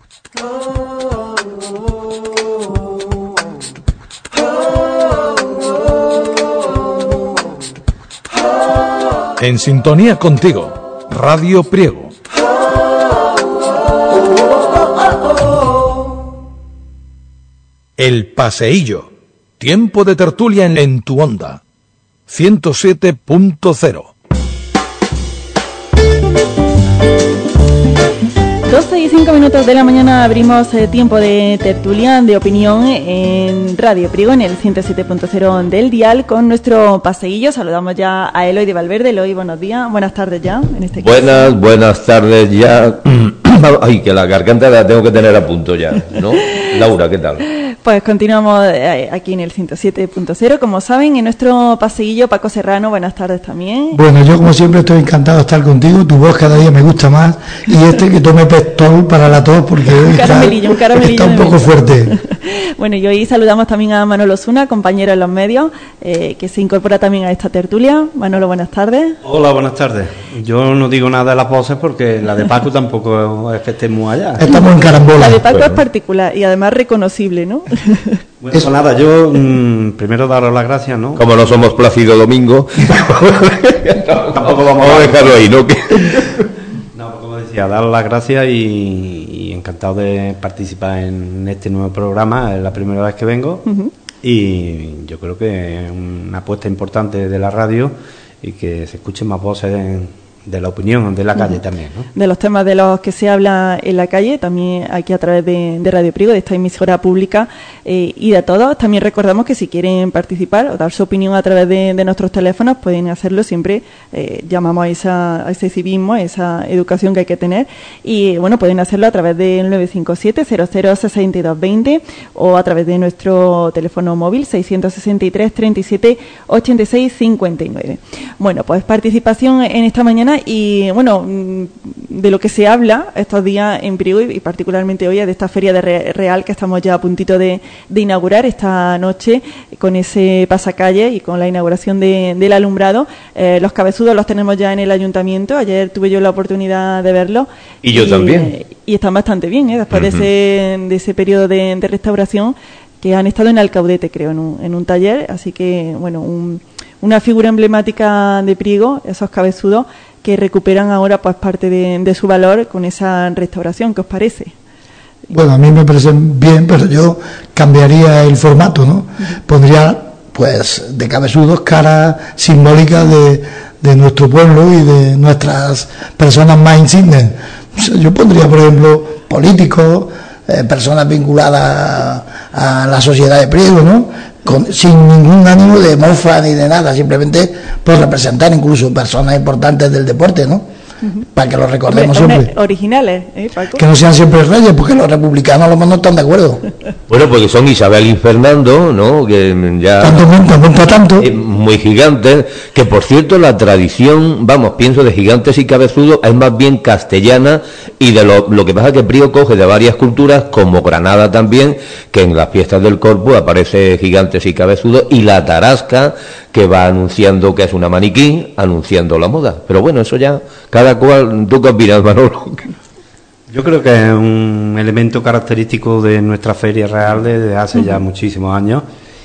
En sintonía contigo, Radio Priego. El Paseillo. Tiempo de tertulia en tu onda. 107.0. 12:05 de la mañana abrimos tiempo de tertulia, de opinión en Radio Priego, en el 107.0 del dial, con nuestro paseillo. Saludamos ya a Eloy de Valverde. Eloy, buenos días, buenas tardes ya, en este caso. Buenas tardes ya. Ay, que la garganta la tengo que tener a punto ya, ¿no? Laura, ¿qué tal? Pues continuamos aquí en el 107.0, como saben, en nuestro paseillo. Paco Serrano, buenas tardes también. Bueno, yo como siempre estoy encantado de estar contigo, tu voz cada día me gusta más, y que tome Pestol para la tos, porque hoy está un poco fuerte. Bueno, y hoy saludamos también a Manolo Osuna, compañero en los medios, que se incorpora también a esta tertulia. Manolo, buenas tardes. Hola, buenas tardes. Yo no digo nada de las voces porque la de Paco tampoco es que esté muy allá. Estamos en carambola. La de Paco es particular y además reconocible, ¿no? Bueno, pues nada, yo primero daros las gracias, ¿no? Como no somos Plácido Domingo, tampoco vamos a dejarlo ahí, ¿no? No, como decía, daros las gracias y encantado de participar en este nuevo programa. Es la primera vez que vengo. Uh-huh. Y yo creo que es una apuesta importante de la radio y que se escuchen más voces de la opinión de la calle también, ¿no? De los temas de los que se habla en la calle, también aquí a través de Radio Priego, de esta emisora pública, y de todos. También recordamos que si quieren participar o dar su opinión a través de nuestros teléfonos, pueden hacerlo siempre. Llamamos a ese civismo, a esa educación que hay que tener, y bueno, pueden hacerlo a través del 957-006220 o a través de nuestro teléfono móvil 663 37 86 59. Bueno, pues participación en esta mañana. Y bueno, de lo que se habla estos días en Priego y particularmente hoy es de esta feria de Real que estamos ya a puntito de inaugurar esta noche con ese pasacalle y con la inauguración del alumbrado. Los cabezudos los tenemos ya en el ayuntamiento. Ayer tuve yo la oportunidad de verlos. Y yo también. Y están bastante bien, después uh-huh. de ese periodo de restauración, que han estado en Alcaudete, creo, en un taller. Así que, bueno, una figura emblemática de Priego, esos cabezudos, que recuperan ahora pues parte de su valor con esa restauración. ¿Qué os parece? Bueno, a mí me parece bien, pero yo cambiaría el formato, ¿no? Uh-huh. Pondría, pues, de cabezudos caras simbólicas de nuestro pueblo y de nuestras personas más insignes. Yo pondría, por ejemplo, políticos, personas vinculadas a la sociedad de Priego, ¿no? Sin ningún ánimo de mofa ni de nada, simplemente por representar incluso personas importantes del deporte, ¿no? Uh-huh. Para que lo recordemos siempre. Originales, Paco. Que no sean siempre reyes, porque los republicanos a lo mejor no están de acuerdo. Bueno, porque son Isabel y Fernando, ¿no? Que ya tanto. Muy gigantes, que por cierto la tradición, pienso de gigantes y cabezudos, es más bien castellana, y de lo que pasa es que Priego coge de varias culturas, como Granada también, que en las fiestas del Corpus aparece gigantes y cabezudos, y la tarasca, que va anunciando que es una maniquí, anunciando la moda. Pero bueno, eso ya, cada cual. ¿Tú qué opinas, Manolo? Yo creo que es un elemento característico de nuestra Feria Real desde hace ya muchísimos años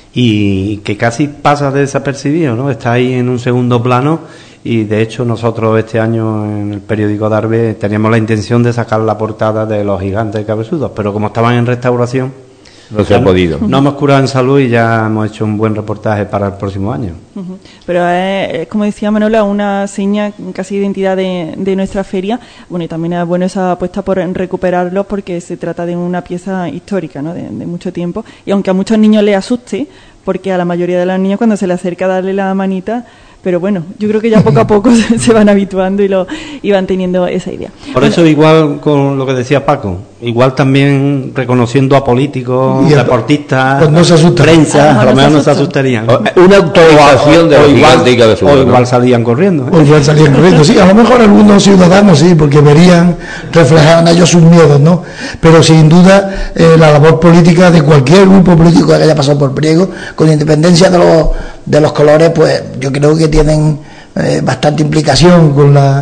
y que casi pasa desapercibido, ¿no? Está ahí en un segundo plano y de hecho nosotros este año en el periódico Darbe teníamos la intención de sacar la portada de los gigantes cabezudos, pero como estaban en restauración no se ha podido. No hemos curado en salud y ya hemos hecho un buen reportaje para el próximo año. Uh-huh. Pero es, como decía Manolo, una seña casi identidad de nuestra feria. Bueno, y también es bueno esa apuesta por recuperarlos porque se trata de una pieza histórica, ¿no? De mucho tiempo. Y aunque a muchos niños les asuste, porque a la mayoría de los niños cuando se le acerca a darle la manita, pero bueno, yo creo que ya poco a poco se van habituando y van teniendo esa idea. Por eso igual con lo que decía Paco, igual también reconociendo a políticos, deportistas, pues no se asustan. Prensa, a lo mejor no se asustarían. Una actualización de los gigantes y cabezudos. O igual salían corriendo. O igual salían corriendo, sí, a lo mejor algunos ciudadanos sí, porque verían, reflejaban ellos sus miedos, ¿no? Pero sin duda la labor política de cualquier grupo político que haya pasado por Priego, con independencia de los colores, pues yo creo que tienen bastante implicación con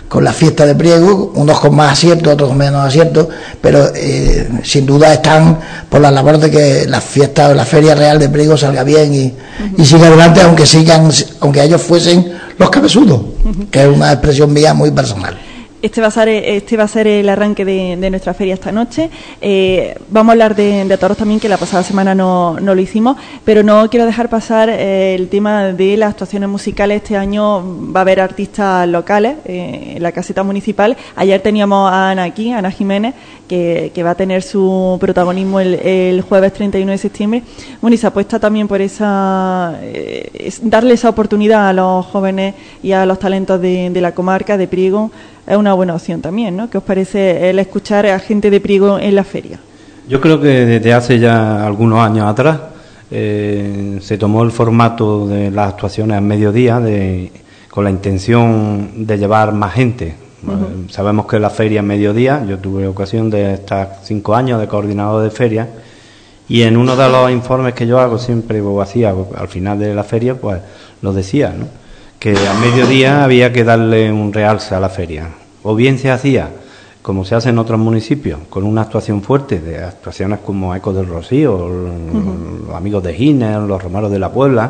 con la fiesta de Priego, unos con más aciertos, otros con menos aciertos, pero sin duda están por la labor de que la fiesta o la Feria Real de Priego salga bien y siga adelante, aunque ellos fuesen los cabezudos, que es una expresión mía muy personal. Este va a ser el arranque de nuestra feria esta noche. Vamos a hablar de toros también, que la pasada semana no lo hicimos, pero no quiero dejar pasar el tema de las actuaciones musicales. Este año va a haber artistas locales en la caseta municipal. Ayer teníamos a Ana aquí, Ana Jiménez, que va a tener su protagonismo el jueves 31 de septiembre. Bueno, y se apuesta también por darle esa oportunidad a los jóvenes y a los talentos de la comarca de Priego. Es una buena opción también, ¿no? ¿Qué os parece el escuchar a gente de Priego en la feria? Yo creo que desde hace ya algunos años atrás se tomó el formato de las actuaciones a mediodía con la intención de llevar más gente. Sabemos que la feria es mediodía. Yo tuve ocasión de estar 5 años de coordinador de feria, y en uno de los informes que yo hago siempre, o hacía al final de la feria, pues lo decía, ¿no?, que a mediodía había que darle un realce a la feria. O bien se hacía, como se hace en otros municipios, con una actuación fuerte, de actuaciones como Ecos del Rocío, los Amigos de Giner, los Romeros de la Puebla,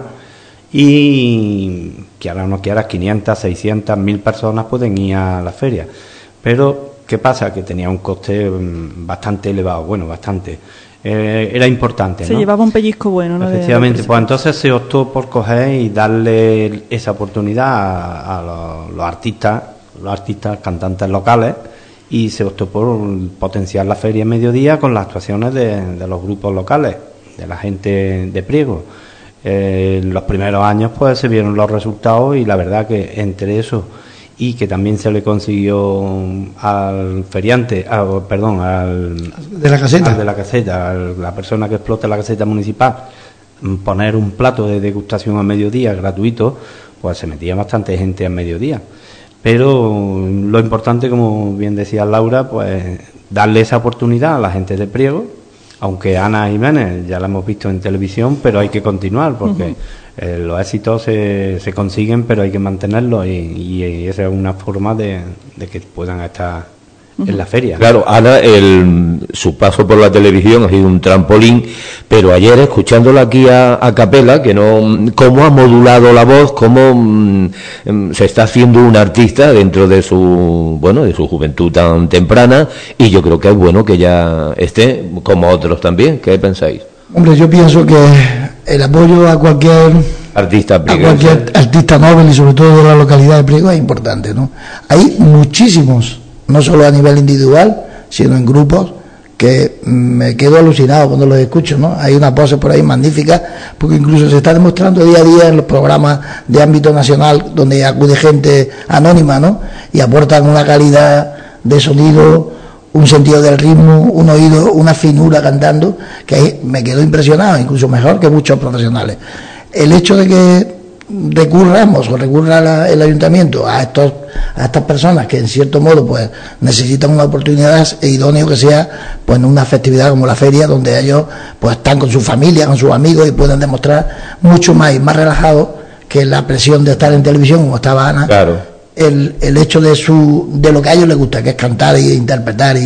y que ahora no quieras, 500, 600, 1000 personas pueden ir a la feria. Pero, ¿qué pasa? Que tenía un coste bastante elevado, bueno, bastante. Era importante, ¿no? Se llevaba un pellizco bueno, ¿no? Efectivamente, pues entonces se optó por coger y darle esa oportunidad a los artistas, cantantes locales, y se optó por potenciar la feria en mediodía con las actuaciones de los grupos locales, de la gente de Priego. En los primeros años pues se vieron los resultados, y la verdad que entre eso y que también se le consiguió al feriante, al de la caseta, a la persona que explota la caseta municipal, poner un plato de degustación a mediodía gratuito, pues se metía bastante gente a mediodía. Pero lo importante, como bien decía Laura, pues darle esa oportunidad a la gente de Priego, aunque Ana Jiménez ya la hemos visto en televisión, pero hay que continuar, porque los éxitos se consiguen, pero hay que mantenerlos, y esa es una forma de que puedan estar en la feria. Claro, Ana, su paso por la televisión ha sido un trampolín, pero ayer, escuchándola aquí a capela, que no, cómo ha modulado la voz, cómo se está haciendo un artista dentro de su juventud tan temprana, y yo creo que es bueno que ya esté, como otros también. ¿Qué pensáis? Hombre, yo pienso que el apoyo a cualquier artista móvil, y sobre todo de la localidad de Priego, es importante, ¿no? Hay muchísimos, no solo a nivel individual, sino en grupos, que me quedo alucinado cuando los escucho, ¿no? Hay una pose por ahí magnífica, porque incluso se está demostrando día a día en los programas de ámbito nacional, donde acude gente anónima, ¿no? Y aportan una calidad de sonido, un sentido del ritmo, un oído, una finura cantando, que ahí me quedo impresionado, incluso mejor que muchos profesionales. El hecho de que recurra el ayuntamiento a estas personas que en cierto modo pues necesitan una oportunidad, es idóneo que sea pues en una festividad como la feria, donde ellos pues están con su familia, con sus amigos, y pueden demostrar mucho más y más relajados que la presión de estar en televisión, como estaba Ana. Claro. El hecho de lo que a ellos les gusta, que es cantar e interpretar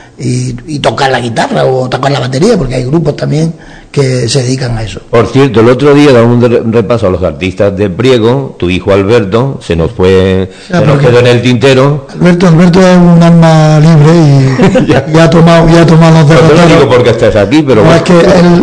y tocar la guitarra o tocar la batería, porque hay grupos también que se dedican a eso. Por cierto, el otro día, dando un repaso a los artistas de Priego, tu hijo Alberto se nos quedó en el tintero. Alberto es un alma libre y ya ha tomado los derroteros. No te lo digo porque estés aquí, pero no, es que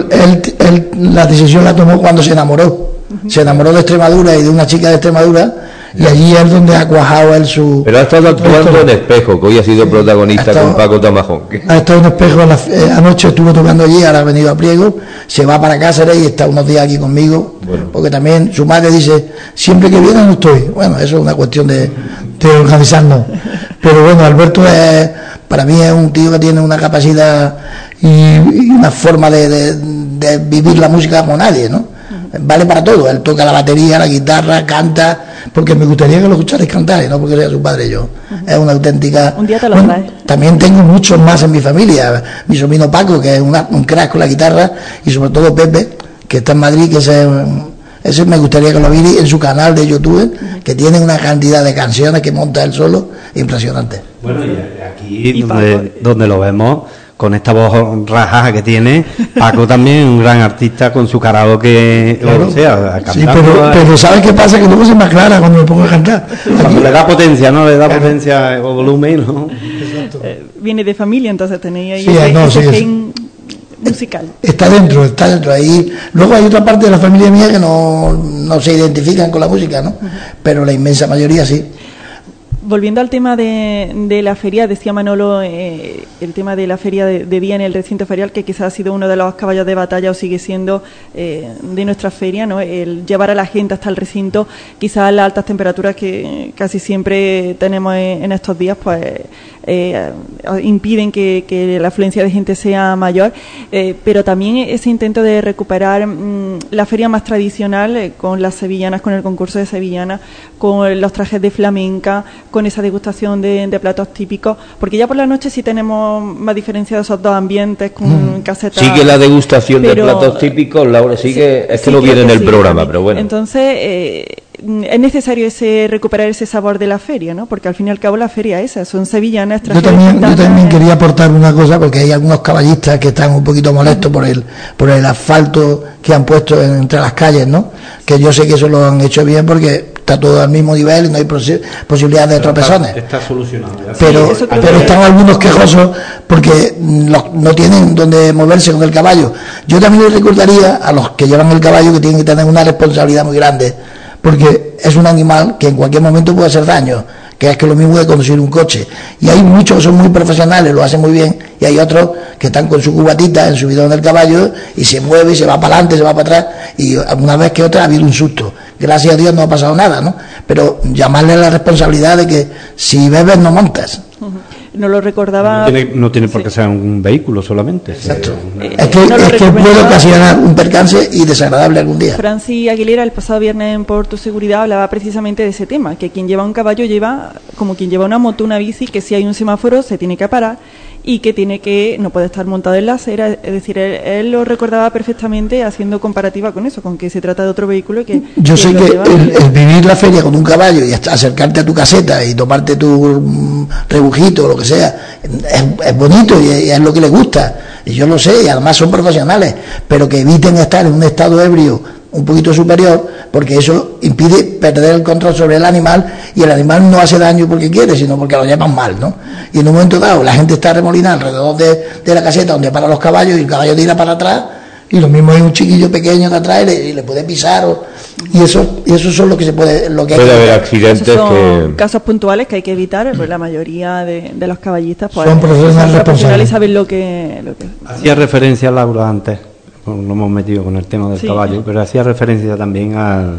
él la decisión la tomó cuando se enamoró. Se enamoró de Extremadura y de una chica de Extremadura, y allí es donde ha cuajado él su... Pero ha estado actuando en Espejo, que hoy ha sido protagonista con Paco Tamajón. Ha estado en Espejo, anoche estuvo tocando allí, ahora ha venido a Priego, se va para Cáceres y está unos días aquí conmigo, porque también su madre dice, siempre que viene no estoy. Bueno, eso es una cuestión de organizarnos. Pero bueno, Alberto para mí es un tío que tiene una capacidad y una forma de vivir la música como nadie, ¿no? Vale para todo, él toca la batería, la guitarra, canta, porque me gustaría que lo escucharais cantar, y no porque sea su padre yo. Es una auténtica... Un día te lo traes. También tengo muchos más en mi familia, mi sobrino Paco, que es un crack con la guitarra, y sobre todo Pepe, que está en Madrid, que es Ese me gustaría que lo vierais en su canal de YouTube, que tiene una cantidad de canciones que monta él solo impresionante. Bueno, y aquí donde lo vemos, con esta voz rajada que tiene, Paco también un gran artista con su karaoke, claro. O sea, sí, pero ¿sabes qué pasa? Que luego se me aclara cuando me pongo a cantar. Cuando le da potencia, ¿no? Le da potencia o volumen, ¿no? Viene de familia, entonces tenéis ahí sí, ese gen musical. Está dentro ahí. Luego hay otra parte de la familia mía que no se identifican con la música, ¿no? Pero la inmensa mayoría sí. Volviendo al tema de la feria, decía Manolo el tema de la feria de día en el recinto ferial, que quizás ha sido uno de los caballos de batalla o sigue siendo de nuestra feria, ¿no? El llevar a la gente hasta el recinto, quizás las altas temperaturas que casi siempre tenemos en estos días, pues impiden que la afluencia de gente sea mayor, pero también ese intento de recuperar la feria más tradicional con las sevillanas, con el concurso de sevillanas, con los trajes de flamenca, con esa degustación de platos típicos, porque ya por la noche sí tenemos más diferenciados esos dos ambientes con casetas. Sigue la degustación de platos típicos, Laura, sigue, es que no viene en el programa, pero bueno. Entonces, es necesario recuperar ese sabor de la feria, ¿no? Porque al fin y al cabo la feria esa, son sevillanas. Yo también quería aportar una cosa, porque hay algunos caballistas que están un poquito molestos por el asfalto que han puesto entre las calles, ¿no? Que yo sé que eso lo han hecho bien porque está todo al mismo nivel y no hay posibilidad de tropezones. Está solucionado. Pero están algunos quejosos porque no tienen donde moverse con el caballo. Yo también les recordaría a los que llevan el caballo que tienen que tener una responsabilidad muy grande, porque es un animal que en cualquier momento puede hacer daño, que es que lo mismo de conducir un coche. Y hay muchos que son muy profesionales, lo hacen muy bien, y hay otros que están con su cubatita en su bidón del caballo y se mueve y se va para adelante, se va para atrás, y una vez que otra ha habido un susto. Gracias a Dios no ha pasado nada, ¿no? Pero llamarle a la responsabilidad de que si bebes no montas. No lo recordaba. No tiene por qué ser un vehículo solamente. Exacto. Es que puede ocasionar un percance y desagradable algún día. Francis Aguilera el pasado viernes en Por Tu Seguridad hablaba precisamente de ese tema, que quien lleva un caballo lleva como quien lleva una moto, una bici, que si hay un semáforo se tiene que parar y que no puede estar montado en la acera. Es decir, él lo recordaba perfectamente haciendo comparativa con eso, con que se trata de otro vehículo y que... Yo sé que el vivir la feria con un caballo y hasta acercarte a tu caseta y tomarte tu rebujito o lo que sea, es bonito y es lo que les gusta, y yo lo sé, y además son profesionales, pero que eviten estar en un estado ebrio un poquito superior, porque eso impide perder el control sobre el animal, y el animal no hace daño porque quiere, sino porque lo llevan mal, ¿no? Y en un momento dado la gente está remolinada alrededor de la caseta donde paran los caballos, y el caballo tira para atrás, y lo mismo es un chiquillo pequeño de atrás y le puede pisar, y eso son lo que puede haber accidentes. Esos son casos puntuales que hay que evitar, pues la mayoría de los caballistas pues, son profesionales y saben lo que... Hacía referencia a Laura antes, no hemos metido con el tema del caballo, pero hacía referencia también a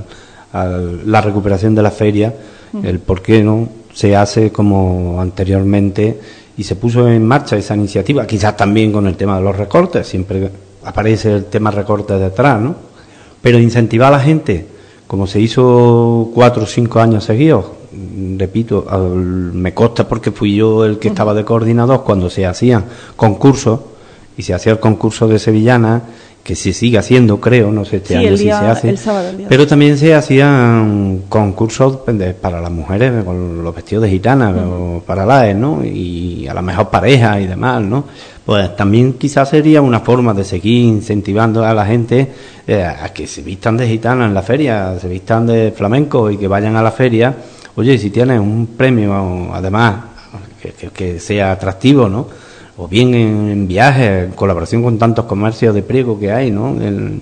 la recuperación de la feria, el por qué no se hace como anteriormente, y se puso en marcha esa iniciativa, quizás también con el tema de los recortes, siempre aparece el tema recortes detrás, ¿no? Pero incentivar a la gente, como se hizo 4 o 5 años seguidos, repito, me consta porque fui yo el que estaba de coordinador cuando se hacían concursos, y se hacía el concurso de sevillana, que se sigue haciendo, creo, no sé este año si se hace, el sábado, pero también se hacían concursos para las mujeres con los vestidos de gitana, o para las, ¿no? Y a la mejor pareja y demás, ¿no? Pues también quizás sería una forma de seguir incentivando a la gente a que se vistan de gitana en la feria, se vistan de flamenco y que vayan a la feria. Oye, si tienes un premio, además, que sea atractivo, ¿no? O bien en viajes, en colaboración con tantos comercios de Priego que hay, ¿no?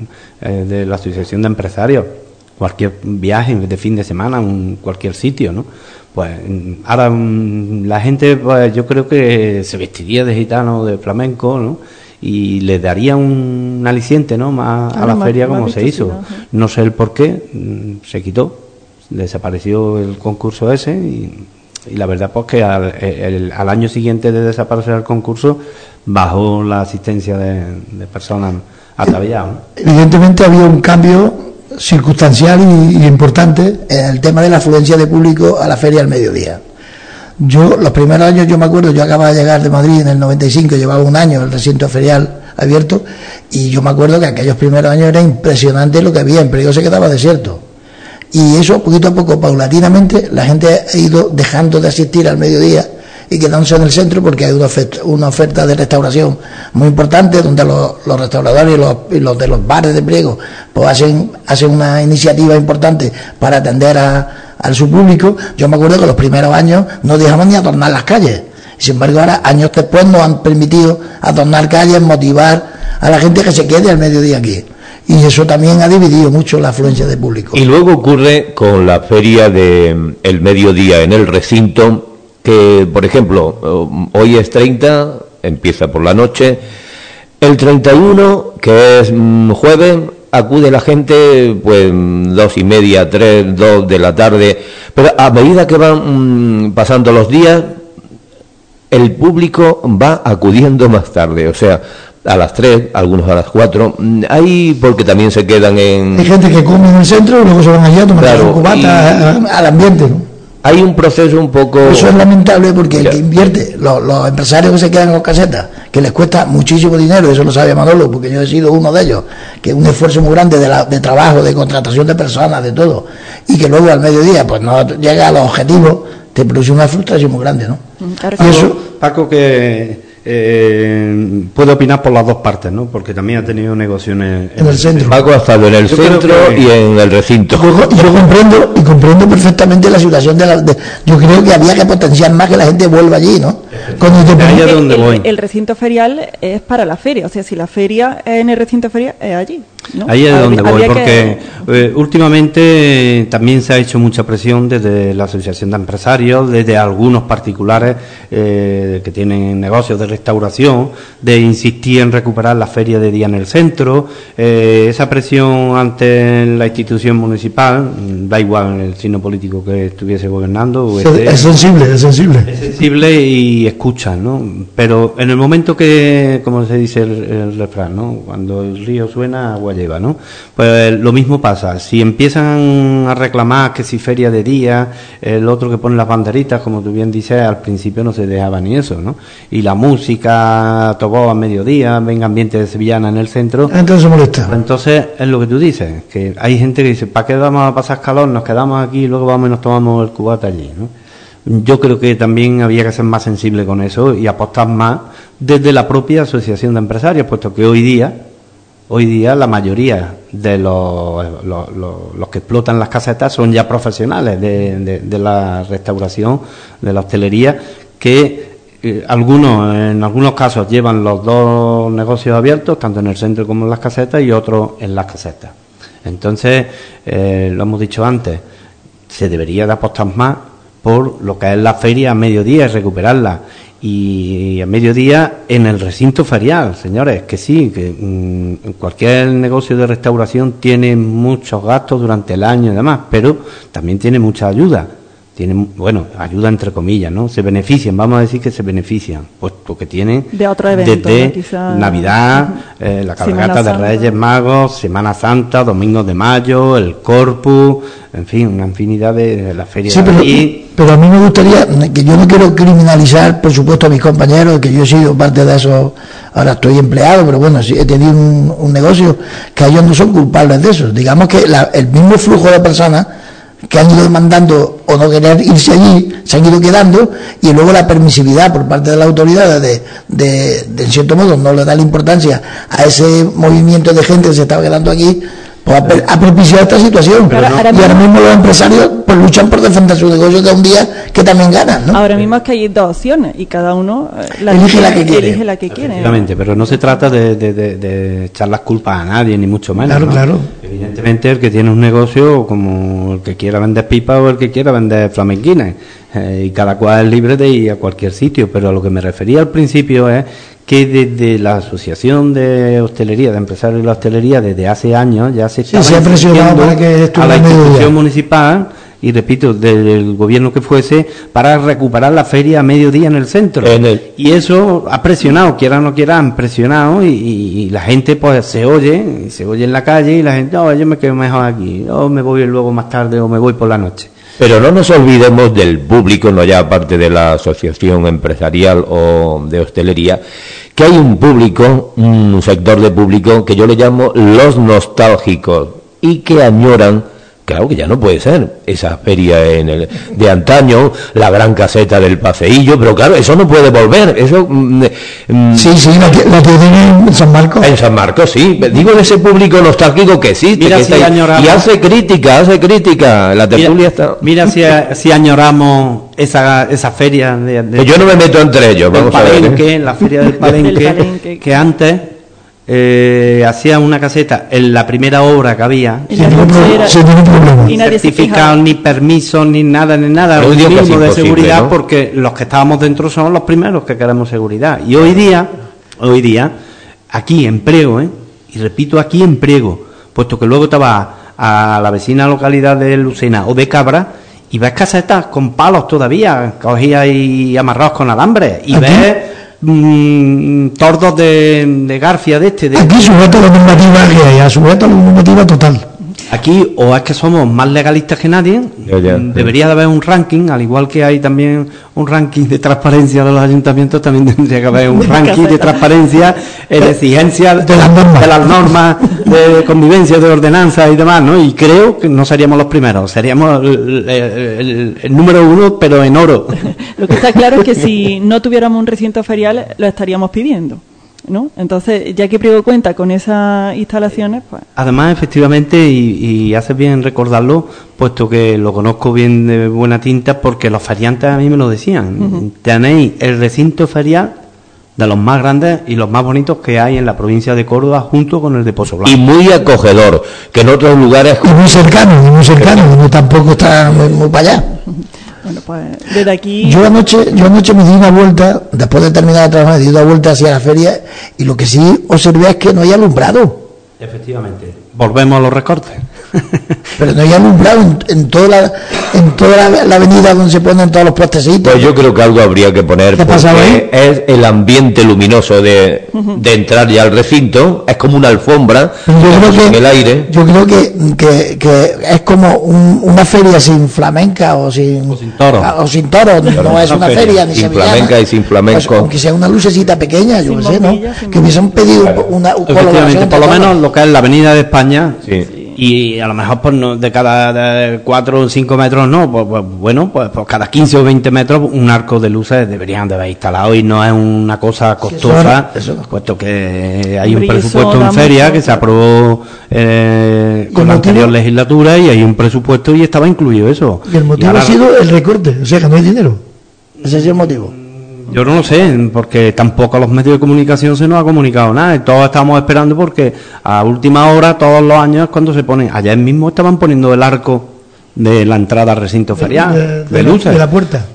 De la Asociación de Empresarios, cualquier viaje de fin de semana, cualquier sitio, ¿no? Pues ahora la gente, pues yo creo que se vestiría de gitano, de flamenco, ¿no? Y le daría un aliciente, ¿no? Más a la feria como se hizo. No sé el por qué, se quitó, desapareció el concurso ese y la verdad pues que al año siguiente de desaparecer el concurso bajó la asistencia de personas ataviadas, ¿no? Evidentemente había un cambio circunstancial y importante en el tema de la afluencia de público a la feria al mediodía. Yo los primeros años, yo me acuerdo, yo acababa de llegar de Madrid en el 95, llevaba un año el recinto ferial abiertos, y yo me acuerdo que aquellos primeros años era impresionante lo que había, en Priego se quedaba desierto. Y eso, poquito a poco, paulatinamente, la gente ha ido dejando de asistir al mediodía y quedándose en el centro, porque hay una oferta de restauración muy importante, donde los restauradores y los de los bares de Priego pues hacen una iniciativa importante para atender a su público. Yo me acuerdo que los primeros años no dejamos ni adornar las calles. Sin embargo, ahora, años después, nos han permitido adornar calles, motivar a la gente que se quede al mediodía aquí. Y eso también ha dividido mucho la afluencia de público. Y luego ocurre con la feria del mediodía en el recinto, que, por ejemplo, hoy es 30, empieza por la noche, el 31, que es jueves, acude la gente, pues 2:30, 3, 2 de la tarde, pero a medida que van pasando los días, el público va acudiendo más tarde, o sea, a las 3, algunos a las 4, hay porque también se quedan en... Hay gente que come en el centro y luego se van allá a tomar un cubata al ambiente, ¿no? Hay un proceso un poco... Eso es lamentable, porque el que invierte, los empresarios que se quedan en las casetas, que les cuesta muchísimo dinero, eso lo sabe Manolo, porque yo he sido uno de ellos, que es un esfuerzo muy grande de trabajo, de contratación de personas, de todo, y que luego al mediodía pues no llega a los objetivos, te produce una frustración muy grande, ¿no? Y eso, Paco, que puede opinar por las dos partes, ¿no? Porque también ha tenido negocio en el centro. Paco ha estado en el centro y en el recinto. Yo comprendo perfectamente la situación yo creo que había que potenciar más que la gente vuelva allí, ¿no? El recinto ferial es para la feria, o sea, si la feria es en el recinto ferial, es allí, ¿no? Ahí es donde voy, porque últimamente también se ha hecho mucha presión desde la Asociación de Empresarios, desde algunos particulares que tienen negocios de restauración, de insistir en recuperar la feria de día en el centro. Esa presión ante la institución municipal, da igual el signo político que estuviese gobernando. Es sensible y escuchan, ¿no? Pero en el momento que, como se dice el refrán, ¿no? Cuando el río suena, agua lleva, ¿no? Pues lo mismo pasa. Si empiezan a reclamar que si feria de día, el otro que pone las banderitas, como tú bien dices, al principio no se dejaba ni eso, ¿no? Y la música, tocó a mediodía, venga ambiente de sevillana en el centro. Entonces se molesta. Entonces es lo que tú dices, que hay gente que dice, ¿para qué vamos a pasar calor? Nos quedamos aquí y luego vamos y nos tomamos el cubata allí, ¿no? Yo creo que también había que ser más sensible con eso y apostar más desde la propia asociación de empresarios, puesto que hoy día la mayoría de los que explotan las casetas son ya profesionales de la restauración, de la hostelería, que en algunos casos llevan los dos negocios abiertos, tanto en el centro como en las casetas, y otros en las casetas. Entonces, lo hemos dicho antes, se debería de apostar más por lo que es la feria a mediodía y recuperarla. Y a mediodía en el recinto ferial, señores, que sí, que cualquier negocio de restauración tiene muchos gastos durante el año y demás, pero también tiene mucha ayuda. Tienen, bueno, ayuda entre comillas, ¿no? Se benefician, vamos a decir que se benefician, pues porque tienen de otro evento, desde quizá, Navidad, la cabalgata de Reyes Magos, Semana Santa, Domingos de Mayo, el Corpus, en fin, una infinidad de la feria. Sí, pero a mí me gustaría, que yo no quiero criminalizar, por supuesto, a mis compañeros, que yo he sido parte de eso, ahora estoy empleado, pero bueno, sí, he tenido un negocio, que ellos no son culpables de eso. Digamos que el mismo flujo de personas que han ido demandando o no querer irse allí, se han ido quedando, y luego la permisividad por parte de las autoridades de en cierto modo no le da la importancia a ese movimiento de gente que se estaba quedando aquí, pues ha propiciado esta situación. Pero y ahora mismo los empresarios pues luchan por defender su negocio de un día que también ganan, ¿no? Ahora mismo es que hay dos opciones y cada uno elige la que quiere. Efectivamente, pero no se trata de echar las culpas a nadie, ni mucho menos. Claro, ¿no? claro. Evidentemente el que tiene un negocio, como el que quiera vender pipa o el que quiera vender flamenquines, y cada cual es libre de ir a cualquier sitio, pero a lo que me refería al principio es que desde la Asociación de Hostelería, de Empresarios de la Hostelería, desde hace años ya se está presionado para que a la institución municipal, y repito, del gobierno que fuese, para recuperar la feria a mediodía en el centro. Y eso ha presionado, quiera o no quiera, han presionado, y la gente pues se oye en la calle, y la gente, yo me quedo mejor aquí, o me voy luego más tarde, o me voy por la noche. Pero no nos olvidemos del público, no ya aparte de la asociación empresarial o de hostelería, que hay un público, un sector de público que yo le llamo los nostálgicos y que añoran, claro que ya no puede ser esa feria de antaño, la gran caseta del paseillo, pero claro, eso no puede volver, eso... Sí, la tienen en San Marcos. En San Marcos, sí, digo de ese público nostálgico que existe, Mira, que si está ahí, y hace crítica, la tertulia está... Mira si añoramos esa feria Pues yo no me meto entre ellos, vamos a ver. La feria del Palenque, que antes... hacía una caseta en la primera obra que había, En la cochera, sin ningún problema. y nadie se certificado, fijaba. ni permiso, ni nada, Pero un digo que es mínimo de imposible, seguridad, ¿no? porque los que estábamos dentro somos los primeros que queremos seguridad. Y hoy día, aquí en Priego, y repito, aquí en Priego, puesto que luego te vas a la vecina localidad de Lucena o de Cabra, y ves casetas con palos todavía, cogidas y amarrados con alambre, y ¿Aquí? ves tordos de garfia Aquí sujeta la normativa que hay, sujeta la normativa total. Aquí, o es que somos más legalistas que nadie, Ya. debería de haber un ranking, al igual que hay también un ranking de transparencia de los ayuntamientos, también tendría que haber un ranking de transparencia en exigencia De las normas. de convivencia, de ordenanza y demás, ¿no? Y creo que no seríamos los primeros, seríamos el número uno, pero en oro. Lo que está claro es que si no tuviéramos un recinto ferial, lo estaríamos pidiendo, ¿no? Entonces, ya que Priego cuenta con esas instalaciones, pues... Además, efectivamente, y haces bien en recordarlo, puesto que lo conozco bien de buena tinta, porque los feriantes a mí me lo decían. Tenéis el recinto ferial de los más grandes y los más bonitos que hay en la provincia de Córdoba, junto con el de Pozo Blanco. Y muy acogedor, que en otros lugares... Y muy cercano, no tampoco está muy para allá. Bueno, pues desde aquí... Yo anoche me di una vuelta, después de terminar de trabajar, me di una vuelta hacia la feria, y lo que sí observé es que no hay alumbrado. Efectivamente. Volvemos a los recortes. Pero no hay alumbrado en toda la avenida donde se ponen todos los postecitos. Pues yo creo que algo habría que poner, ¿Qué pasaba porque es el ambiente luminoso de entrar ya al recinto, es como una alfombra, en el aire. Yo creo que es como una feria sin flamenca o sin toro. O sin toro, no es una feria ni sin sevillana. flamenca y sin flamenco. Pues, aunque sea una lucecita pequeña, yo Sin no sé, ¿no? bombilla, sin Que hubiesen pedido una Efectivamente, colaboración. por lo menos lo que es la avenida de España, Sí. y a lo mejor pues, no, de cada 4 o 5 metros no, pues cada 15 o 20 metros un arco de luces deberían de haber instalado, y no es una cosa costosa, eso no. puesto que hay un Hombre, y eso presupuesto da en feria mucho, que se claro. aprobó con la anterior legislatura, y hay un presupuesto y estaba incluido eso. Y el motivo ahora- ha sido el recorte, o sea que no hay dinero. Ese es el motivo. Yo no lo sé, porque tampoco a los medios de comunicación se nos ha comunicado nada. Y todos estamos esperando, porque a última hora, todos los años, cuando se ponen... Ayer mismo estaban poniendo el arco de la entrada al recinto ferial, de luces. De la puerta.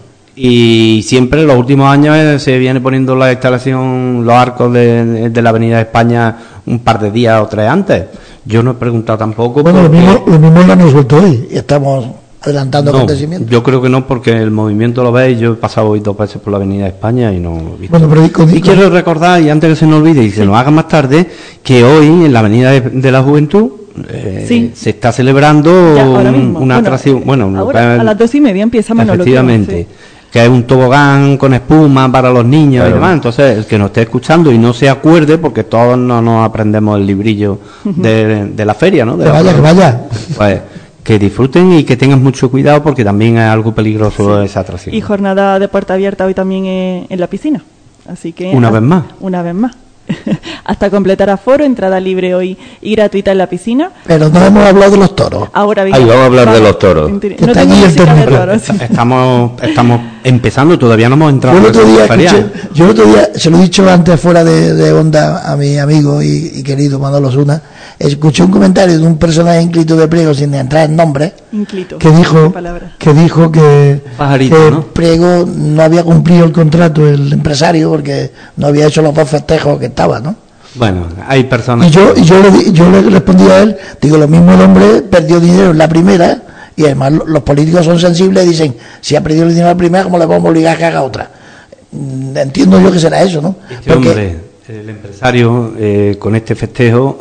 Y siempre, en los últimos años, se viene poniendo la instalación, los arcos de la Avenida de España un par de días o 3 antes. Yo no he preguntado tampoco. Bueno, lo porque- mismo lo han resuelto hoy y estamos adelantando No, acontecimientos. yo creo que no, porque el movimiento lo veis. Yo he pasado hoy 2 veces por la Avenida de España y no he visto. Bueno, pero Y quiero recordar, y antes que se nos olvide y se nos haga más tarde, que hoy en la Avenida de la Juventud Sí. se está celebrando Ya, ahora mismo. una Bueno, atracción. Bueno, ahora a las 2:30 empieza Manolo. efectivamente. Sí. Que es un tobogán con espuma para los niños Claro. y demás. Entonces, el que nos esté escuchando y no se acuerde, porque todos no nos aprendemos el librillo de la feria, ¿no? De Que la- vaya, que vaya. Pues, que disfruten y que tengan mucho cuidado, porque también es algo peligroso esa atracción. Y jornada de puerta abierta hoy también en la piscina. Así que Una vez más. Una vez más. Hasta completar aforo, entrada libre hoy y gratuita en la piscina. Pero no hemos hablado de los toros. Ahora Ahí vamos a hablar de los toros. No Que tengo está allí el música de técnico. toros. Estamos empezando, todavía no hemos entrado Yo el en otro día feria. yo el otro día, se lo he dicho antes fuera de onda a mi amigo y querido Manolo Osuna, escuché un comentario de un personaje ínclito de Priego sin entrar en nombre, Inclito. que dijo Qué palabra. que Pajarito, que ¿no? Priego no había cumplido el contrato, el empresario, porque no había hecho los 2 festejos que estaba, ¿no? Bueno, hay personas... Y yo le respondí a él, digo, lo mismo el hombre perdió dinero en la primera, y además los políticos son sensibles y dicen, si ha perdido el dinero en la primera, ¿cómo le vamos a obligar a que haga otra? Entiendo yo que será eso, ¿no? Este hombre, el empresario, con este festejo,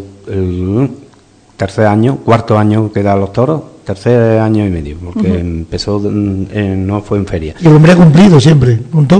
el cuarto año que da los toros, tercer año y medio, porque empezó, no fue en feria. Y el hombre ha cumplido siempre, con todo.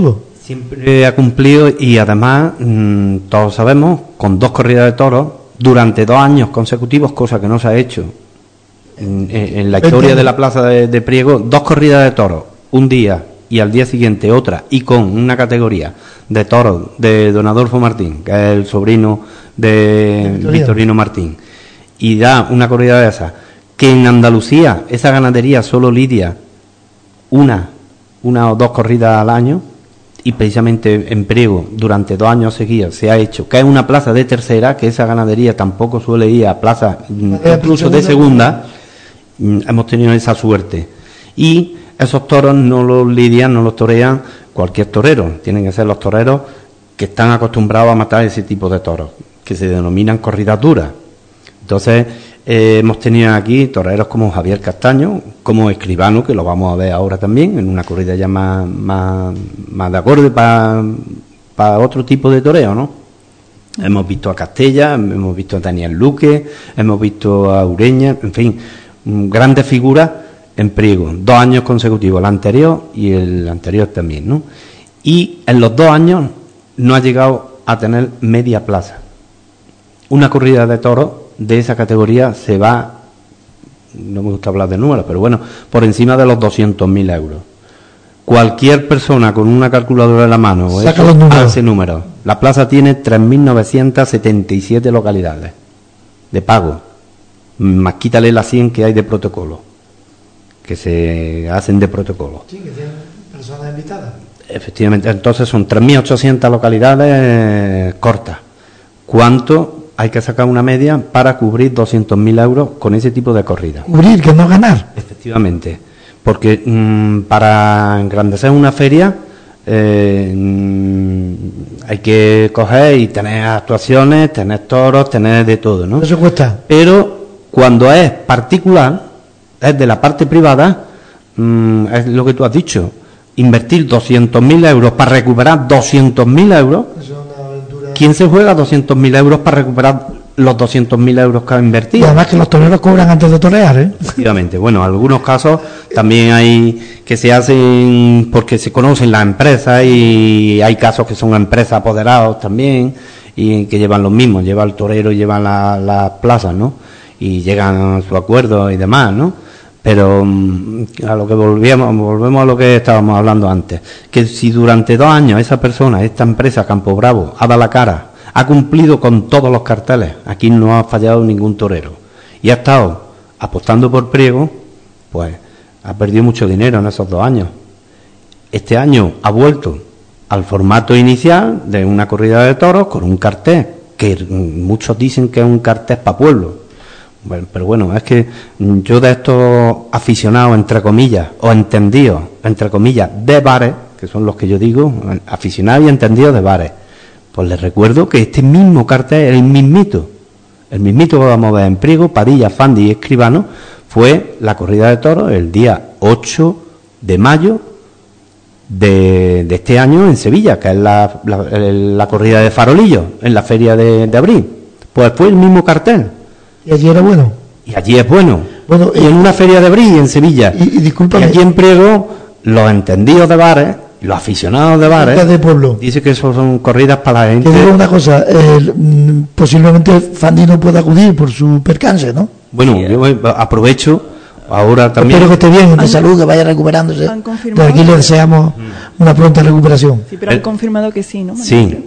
Siempre ha cumplido y además, todos sabemos, con 2 corridas de toros durante 2 años consecutivos, cosa que no se ha hecho en la historia de la plaza de Priego, 2 corridas de toros, un día y al día siguiente otra, y con una categoría de toros de don Adolfo Martín, que es el sobrino de Victorino Martín, y da una corrida de esas, que en Andalucía esa ganadería solo lidia una o 2 corridas al año, y precisamente en Priego durante 2 años seguidos se ha hecho, que es una plaza de tercera, que esa ganadería tampoco suele ir a plazas incluso de segunda. Hemos tenido esa suerte, y esos toros no los lidian, no los torean cualquier torero, tienen que ser los toreros que están acostumbrados a matar ese tipo de toros, que se denominan corridas duras. Entonces hemos tenido aquí toreros como Javier Castaño, como Escribano, que lo vamos a ver ahora también, en una corrida ya más de acorde para otro tipo de toreo, ¿no? Hemos visto a Castella, hemos visto a Daniel Luque, hemos visto a Ureña, en fin, grandes figuras en Priego, 2 años consecutivos, el anterior y el anterior también, ¿no? Y en los 2 años no ha llegado a tener media plaza. Una corrida de toros de esa categoría se va, no me gusta hablar de números, pero bueno, por encima de los 200.000 euros. Cualquier persona con una calculadora en la mano hace números. La plaza tiene 3.977 localidades de pago, más quítale las 100 que hay de protocolo, que se hacen de protocolo. Sí, que tienen personas invitadas. Efectivamente, entonces son 3.800 localidades cortas. ¿Cuánto hay que sacar una media para cubrir 200.000 euros con ese tipo de corrida? Cubrir, que no ganar. Efectivamente, porque para engrandecer una feria hay que coger y tener actuaciones, tener toros, tener de todo, ¿no? Eso cuesta. Pero cuando es particular, es de la parte privada, es lo que tú has dicho, invertir 200.000 euros para recuperar 200.000 euros. ¿Quién se juega 200.000 euros para recuperar los 200.000 euros que ha invertido? Y además que los toreros cobran antes de torear, ¿eh? Efectivamente. Bueno, algunos casos también hay que se hacen porque se conocen las empresas, y hay casos que son empresas apoderados también y que llevan los mismos, lleva el torero y llevan las plazas, ¿no? Y llegan a su acuerdo y demás, ¿no? Pero a lo que volvemos a lo que estábamos hablando antes, que si durante 2 años esa persona, esta empresa Campo Bravo, ha dado la cara, ha cumplido con todos los carteles, aquí no ha fallado ningún torero, y ha estado apostando por Priego, pues ha perdido mucho dinero en esos 2 años. Este año ha vuelto al formato inicial de una corrida de toros con un cartel, que muchos dicen que es un cartel para pueblo. Bueno, pero bueno, es que yo de estos aficionados, entre comillas, o entendidos, entre comillas, de bares, que son los que yo digo, aficionados y entendidos de bares, pues les recuerdo que este mismo cartel es el mismito que vamos a ver en Priego, Padilla, Fandi y Escribano, fue la corrida de toros el día 8 de mayo de este año en Sevilla, que es la corrida de farolillos, en la feria de abril. Pues fue el mismo cartel. Y allí era bueno. Y allí es bueno. Y en una feria de abril en Sevilla. Y discúlpame. Y allí en Priego, los entendidos de bares, los aficionados de bares, de pueblo, dice que eso son corridas para la gente. Te digo una cosa, posiblemente Fandi no pueda acudir por su percance, ¿no? Bueno, yo aprovecho ahora también. Espero que esté bien, de salud, que vaya recuperándose. De aquí le deseamos una pronta recuperación. Sí, pero han confirmado que sí, ¿no? Sí.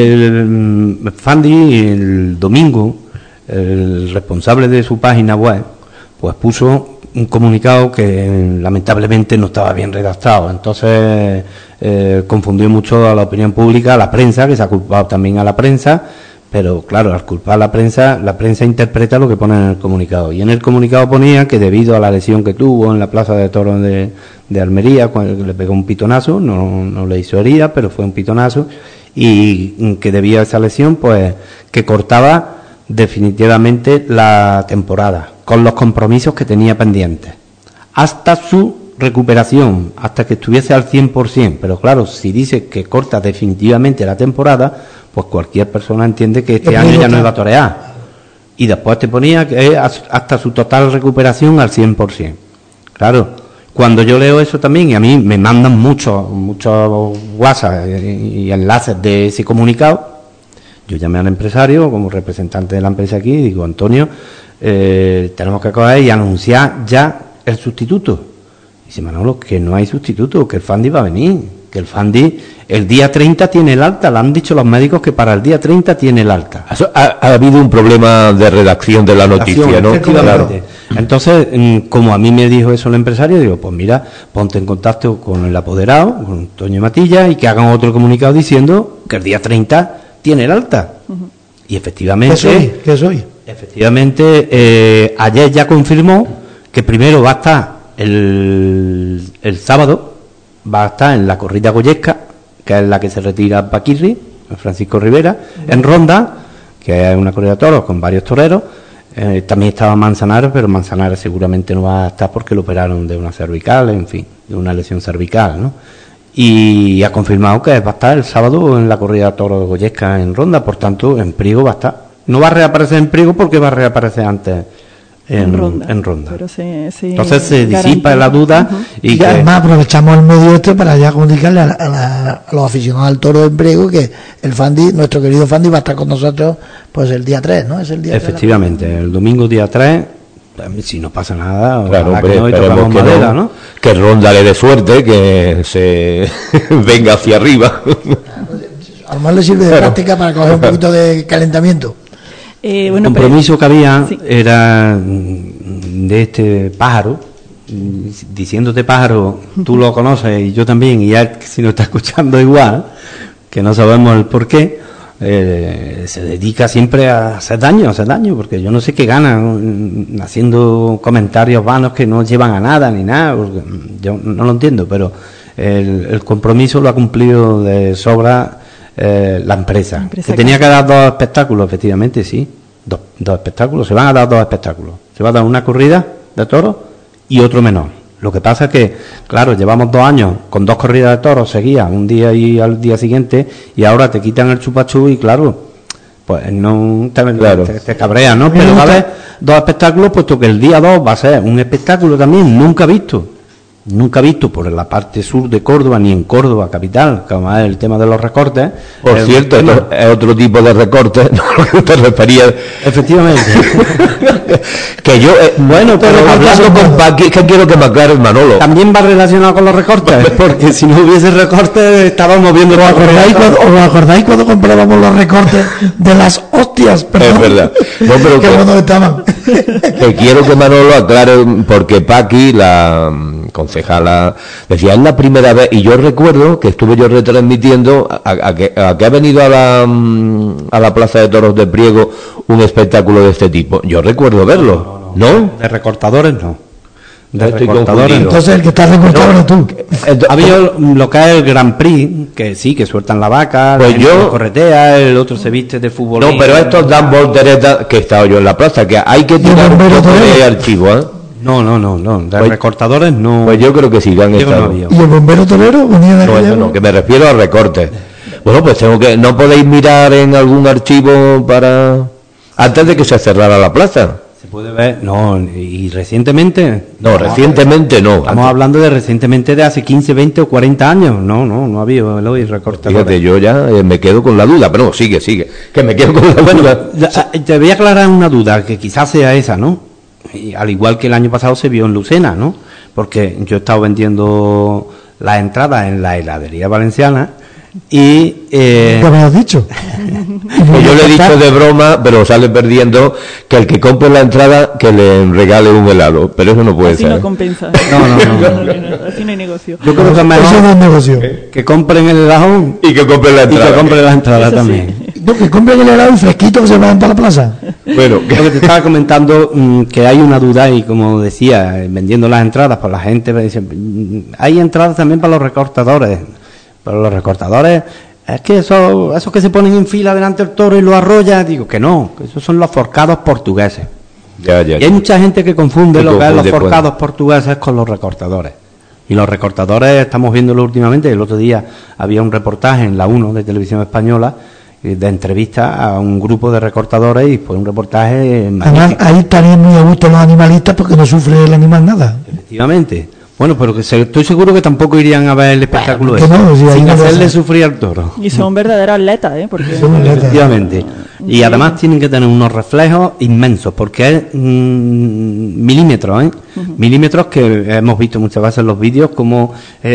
El Fandi, el domingo, el responsable de su página web, pues puso un comunicado que lamentablemente no estaba bien redactado, entonces confundió mucho a la opinión pública, a la prensa, que se ha culpado también a la prensa, pero claro, al culpar a la prensa interpreta lo que pone en el comunicado, y en el comunicado ponía que debido a la lesión que tuvo en la plaza de toros de Almería, cuando le pegó un pitonazo, no le hizo herida, pero fue un pitonazo, y que debido a esa lesión, pues que cortaba definitivamente la temporada, con los compromisos que tenía pendientes, hasta su recuperación, hasta que estuviese al 100%, pero claro, si dice que corta definitivamente la temporada, pues cualquier persona entiende que este año ya no iba a torear, y después te ponía que hasta su total recuperación al 100%. Claro, cuando yo leo eso también, y a mí me mandan muchos WhatsApp y enlaces de ese comunicado, yo llamé al empresario como representante de la empresa aquí y digo, Antonio, tenemos que coger y anunciar ya el sustituto. Dice Manolo, que no hay sustituto, que el Fandi va a venir, que el Fandi el día 30 tiene el alta, le han dicho los médicos que para el día 30 tiene el alta. Ha habido un problema de redacción de la noticia, ¿no? Claro. Entonces, como a mí me dijo eso el empresario, digo, pues mira, ponte en contacto con el apoderado, con Toño Matilla, y que hagan otro comunicado diciendo que el día 30 tiene el alta. Y efectivamente... ¿Qué es hoy? Efectivamente, ayer ya confirmó que primero va a estar el sábado, va a estar en la corrida goyesca, que es la que se retira Paquirri, Francisco Rivera, en Ronda, que es una corrida de toros con varios toreros. También estaba Manzanares, pero Manzanares seguramente no va a estar porque lo operaron de una cervical, en fin, de una lesión cervical, ¿no? Y ha confirmado que va a estar el sábado en la corrida de toros de goyesca en Ronda, por tanto, en Priego va a estar. No va a reaparecer en Priego porque va a reaparecer antes en Ronda. Pero entonces se disipa la duda y además aprovechamos el medio para ya comunicarle a los aficionados al toro en Priego que el Fandi, nuestro querido Fandi, va a estar con nosotros pues el día 3, ¿no? Es el día efectivamente, 3 el domingo día 3, si no pasa nada, claro, hombre, que no, y tocamos madera, ¿no? Que Ronda le dé suerte, que se venga hacia arriba. A lo mejor le sirve de práctica para coger un poquito de calentamiento. El compromiso que había era de este pájaro, diciéndote pájaro, tú lo conoces y yo también, y él, si no está escuchando igual, que no sabemos el por qué, se dedica siempre a hacer daño, porque yo no sé qué gana haciendo comentarios vanos que no llevan a nada ni nada, porque yo no lo entiendo, pero el compromiso lo ha cumplido de sobra. La empresa que tenía que dar 2 espectáculos, efectivamente, sí, dos espectáculos, se van a dar 2 espectáculos, se va a dar una corrida de toros y otro menor. Lo que pasa es que, claro, llevamos 2 años con 2 corridas de toros seguidas, un día y al día siguiente, y ahora te quitan el chupachú y claro, pues no te cabreas, ¿no? Pero va a haber 2 espectáculos, puesto que el día 2 va a ser un espectáculo también nunca visto por la parte sur de Córdoba, ni en Córdoba capital, que además es el tema de los recortes. Por cierto, es otro tipo de recortes, no lo que te refería. Efectivamente. Que yo, pero hablando con Paqui, es que quiero que me aclare el Manolo. También va relacionado con los recortes, porque si no hubiese recortes estábamos viendo... ¿Os acordáis cuando comprábamos los recortes de las hostias? Perdón. Es verdad. No, pero qué buenos estaban. Que quiero que Manolo aclare, porque Paqui, la concejala, decía, es la primera vez, y yo recuerdo que estuve yo retransmitiendo a que ha venido a la Plaza de Toros de Priego un espectáculo de este tipo. Yo recuerdo verlo, ¿no? De recortadores no. Entonces el que está recortado eres tú. Había lo que es el Grand Prix, que sí, que sueltan la vaca, pues yo corretea, el otro se viste de fútbol. No, pero estos dan volteretas, que he estado yo en la plaza, que hay que tirar un poco de archivo, ¿eh? No, de pues, recortadores no. Pues yo creo que sí, que han estado. ¿Y el bombero torero venía de aquella? No, que me refiero a recortes. Bueno, pues ¿no podéis mirar en algún archivo para antes de que se cerrara la plaza? Se puede ver, no, y recientemente. No, recientemente no. Estamos hablando de recientemente de hace 15, 20 o 40 años. No ha habido hoy recortadores. Fíjate, yo ya me quedo con la duda, pero no, sigue, que me quedo con la duda. Te voy a aclarar una duda, que quizás sea esa, ¿no? Y al igual que el año pasado se vio en Lucena, ¿no? Porque yo he estado vendiendo las entradas en la heladería valenciana y... ¿Qué me has dicho? Que yo le he dicho de broma, pero sale perdiendo, que el que compre la entrada que le regale un helado, pero eso no puede así ser. No compensa. No. Así no hay negocio. Yo creo que es mejor que compren el helado y que compren la entrada. Y que compren la entrada también. No, que compren el helado y fresquito que se vayan para la plaza. Bueno, lo que te estaba comentando, que hay una duda, y como decía, vendiendo las entradas, pues la gente dice, hay entradas también para los recortadores. Pero los recortadores, es que esos que se ponen en fila delante del toro y lo arrolla, digo que no, que esos son los forcados portugueses. Ya. Y hay mucha gente que confunde lo que es los forcados portugueses con los recortadores. Y los recortadores, estamos viéndolo últimamente, el otro día había un reportaje en la 1 de Televisión Española, de entrevista a un grupo de recortadores, y fue un reportaje magnífico. Además, ahí estarían muy a gusto los animalistas porque no sufre el animal nada. Efectivamente. Bueno, pero que estoy seguro que tampoco irían a ver el espectáculo que no, si sin hacerle cosa. sufrir al toro. Y son verdaderos atletas, porque Son atletas. Efectivamente. Y además tienen que tener unos reflejos inmensos, porque es milímetros, milímetros que hemos visto muchas veces en los vídeos, como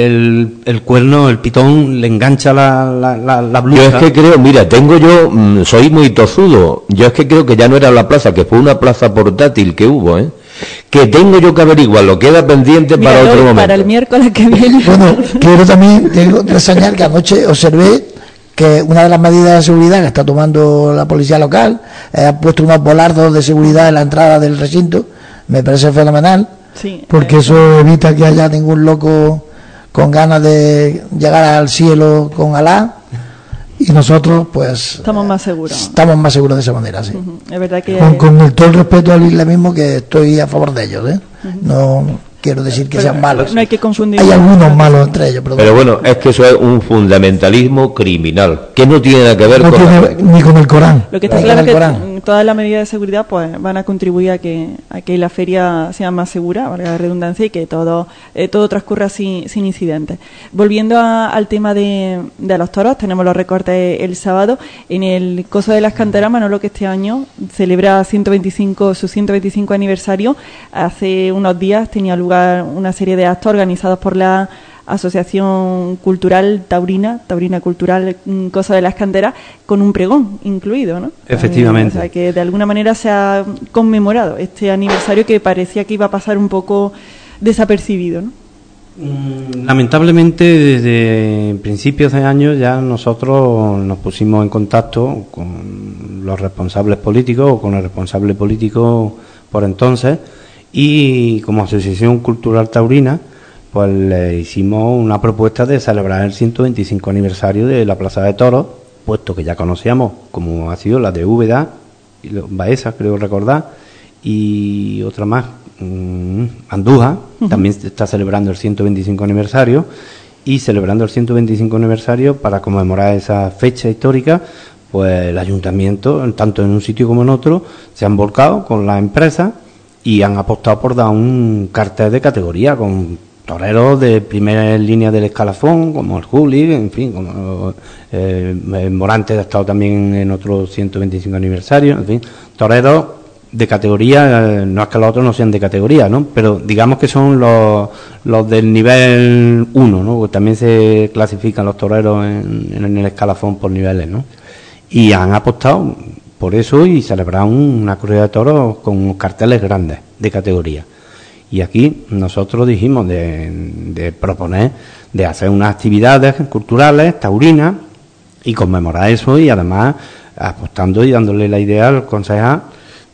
el cuerno, el pitón, le engancha la blusa. Yo es que creo, mira, soy muy tozudo, yo es que creo que ya no era la plaza, que fue una plaza portátil que hubo, que tengo yo que averiguar, lo queda pendiente para míralo, otro momento. para el miércoles que viene. Bueno, quiero también reseñar que anoche observé que una de las medidas de seguridad que está tomando la policía local ha puesto unos volardos de seguridad en la entrada del recinto. Me parece fenomenal, Sí, porque eso evita que haya ningún loco con ganas de llegar al cielo con Alá, y nosotros pues estamos más seguros. estamos más seguros de esa manera, sí. Es verdad que Con todo el respeto al islamismo, que estoy a favor de ellos, no quiero decir que sean malos, no hay que confundir. hay algunos malos entre ellos, Pero bueno, es que eso es un fundamentalismo criminal, que no tiene nada que ver no con la tiene ni con el Corán. Lo que está Ni claro con es el que Corán. todas las medidas de seguridad pues van a contribuir a que la feria sea más segura, valga la redundancia, y que todo transcurra sin incidentes. Volviendo al tema de los toros, tenemos los recortes el sábado en el Coso de las Canteras. Manolo, que este año celebra su 125 aniversario. Hace unos días tenía lugar una serie de actos organizados por la Asociación Cultural Taurina Cultural Coso de las Canteras, con un pregón incluido, ¿no? Efectivamente. O sea, que de alguna manera se ha conmemorado este aniversario que parecía que iba a pasar un poco desapercibido, ¿no? Lamentablemente, desde principios de año ya nosotros nos pusimos en contacto con los responsables políticos o con el responsable político por entonces, y como Asociación Cultural Taurina pues le hicimos una propuesta de celebrar el 125 aniversario de la Plaza de Toros, puesto que ya conocíamos como ha sido la de Úbeda y Baeza, creo recordar, y otra más, Andújar, también está celebrando el 125 aniversario, y celebrando el 125 aniversario para conmemorar esa fecha histórica, pues el ayuntamiento, tanto en un sitio como en otro, se han volcado con la empresa y han apostado por dar un cartel de categoría con toreros de primera línea del escalafón, como el Juli, en fin, como Morante ha estado también en otro 125 aniversario, en fin, toreros de categoría, no es que los otros no sean de categoría, ¿no? Pero digamos que son los del nivel 1, ¿no? Porque también se clasifican los toreros en el escalafón por niveles, ¿no? Y han apostado por eso y celebraron una corrida de toros con carteles grandes de categoría. Y aquí nosotros dijimos de proponer, de hacer unas actividades culturales, taurinas, y conmemorar eso, y además apostando y dándole la idea al concejal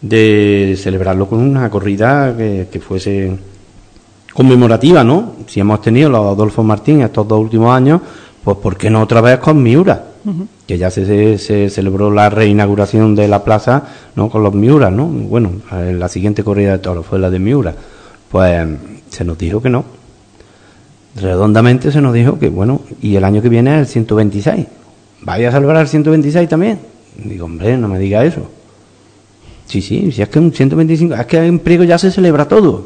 de celebrarlo con una corrida que fuese conmemorativa, ¿no? Si hemos tenido los Adolfo Martín estos 2 últimos años, pues ¿por qué no otra vez con Miura? Que ya se celebró la reinauguración de la plaza, ¿no? Con los Miuras, ¿no? Bueno, la siguiente corrida de toros fue la de Miura. Pues se nos dijo que no. Redondamente se nos dijo que, bueno, y el año que viene es el 126. ¿Vaya a celebrar el 126 también? Digo, hombre, no me diga eso. Sí, si es que un 125, es que en Priego ya se celebra todo.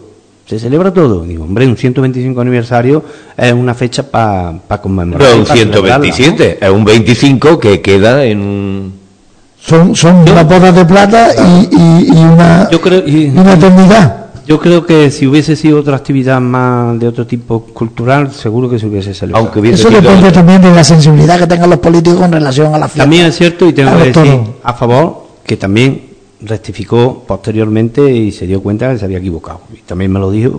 Digo, hombre, un 125 aniversario es una fecha para conmemorar. Pero un 127, ¿no? Es un 25 que queda en un... Son unas bodas de plata y una eternidad. Yo creo que si hubiese sido otra actividad más de otro tipo cultural, seguro que se hubiese celebrado. Aunque hubiese Eso sido depende también de la sensibilidad que tengan los políticos en relación a la fiesta. También es cierto, y tengo que decir todo. a favor, que también rectificó posteriormente y se dio cuenta que se había equivocado. Y también me dijo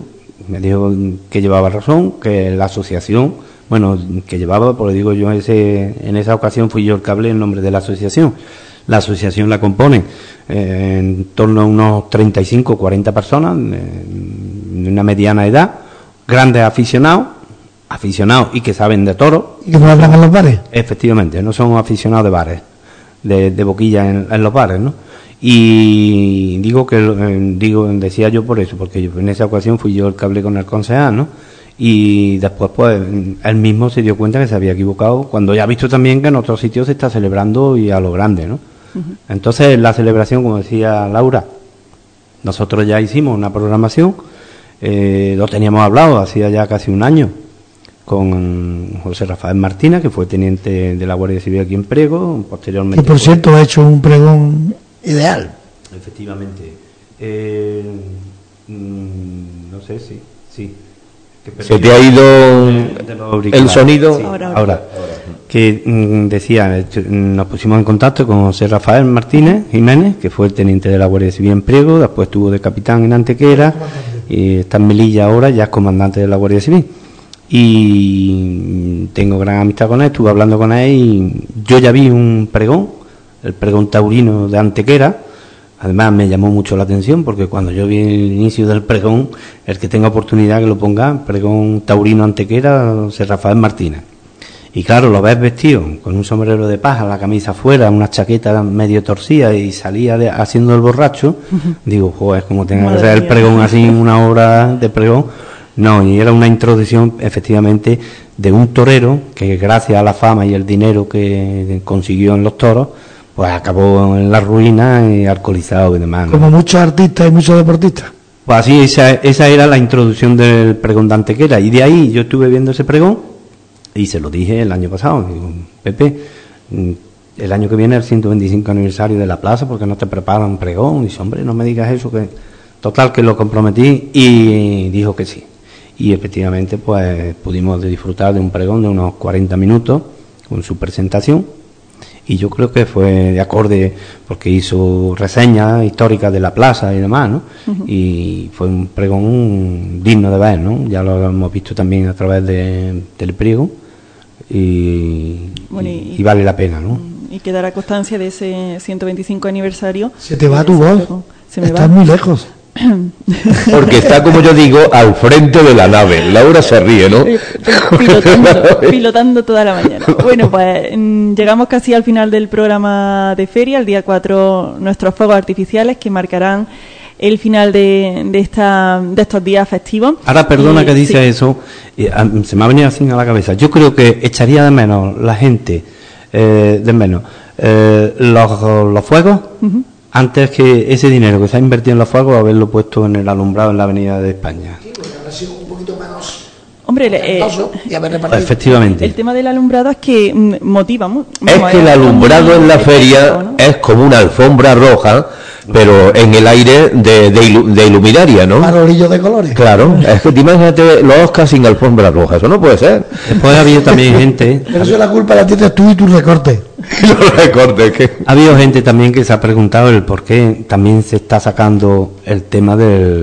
que llevaba razón, que la asociación, bueno, que llevaba, pues digo yo, en esa ocasión fui yo el que hablé en nombre de la asociación. La asociación la componen en torno a unos 35 o 40 personas de una mediana edad, grandes aficionados y que saben de toros. ¿Y que no hablan en los bares? Efectivamente, no son aficionados de bares, de boquilla en los bares, ¿no? Y decía yo por eso, porque en esa ocasión fui yo el que hablé con el concejal, ¿no? Y después pues él mismo se dio cuenta que se había equivocado, cuando ya ha visto también que en otros sitios se está celebrando y a lo grande, ¿no? Entonces la celebración, como decía Laura, nosotros ya hicimos una programación lo teníamos hablado hacía ya casi un año con José Rafael Martínez, que fue teniente de la Guardia Civil aquí en Priego, posteriormente... Que por cierto ha hecho un pregón ideal. Efectivamente. No sé, sí. ¿Se te ha ido el sonido? Sí, ahora. Que decía, nos pusimos en contacto con José Rafael Martínez Jiménez, que fue el teniente de la Guardia Civil en Priego, después estuvo de capitán en Antequera, y está en Melilla ahora, ya es comandante de la Guardia Civil. Y tengo gran amistad con él, estuve hablando con él y yo ya vi un pregón, el pregón taurino de Antequera. Además me llamó mucho la atención porque cuando yo vi el inicio del pregón, el que tenga oportunidad que lo ponga, pregón taurino Antequera, José Rafael Martínez. Y claro, lo ves vestido con un sombrero de paja, la camisa afuera, una chaqueta medio torcida y salía haciendo el borracho. Digo, joder, como tenga que ser el pregón así, una hora de pregón. No, y era una introducción efectivamente de un torero que gracias a la fama y el dinero que consiguió en los toros, pues acabó en la ruina y alcoholizado y demás, ¿no? Como muchos artistas y muchos deportistas. Pues así, esa era la introducción del pregón de Antequera. Y de ahí yo estuve viendo ese pregón y se lo dije el año pasado. Digo, Pepe, el año que viene es el 125 aniversario de la plaza, porque no te preparan un pregón. Y dice, hombre, no me digas eso, que total que lo comprometí y dijo que sí. Y efectivamente pues pudimos disfrutar de un pregón de unos 40 minutos con su presentación. Y yo creo que fue de acorde porque hizo reseñas históricas de la plaza y demás, ¿no? Y fue un pregón digno de ver, ¿no? Ya lo hemos visto también a través del priego y vale la pena, ¿no? Y quedará constancia de ese 125 aniversario. Se te va tu voz, estás muy lejos. Porque está, como yo digo, al frente de la nave. Laura se ríe, ¿no? Pilotando toda la mañana. Bueno, pues llegamos casi al final del programa de feria. El día 4 nuestros fuegos artificiales que marcarán el final de estos días festivos. Ahora, perdona que dice eso, se me ha venido así a la cabeza. Yo creo que echaría de menos la gente, los fuegos, antes que ese dinero que se ha invertido en los fuegos, haberlo puesto en el alumbrado en la Avenida de España. Sí, porque habrá sido un poquito menos... Hombre, efectivamente. El tema del alumbrado es que motiva mucho. Es que el alumbrado en la feria, ¿no?, es como una alfombra roja, pero en el aire de iluminaria, ¿no? Farolillo de colores. Claro, es que imagínate los Oscars sin alfombra roja, eso no puede ser. Después ha habido también gente... Pero eso la culpa la tienes tú y tus recortes. Los recortes, que... Ha habido gente también que se ha preguntado el por qué también se está sacando el tema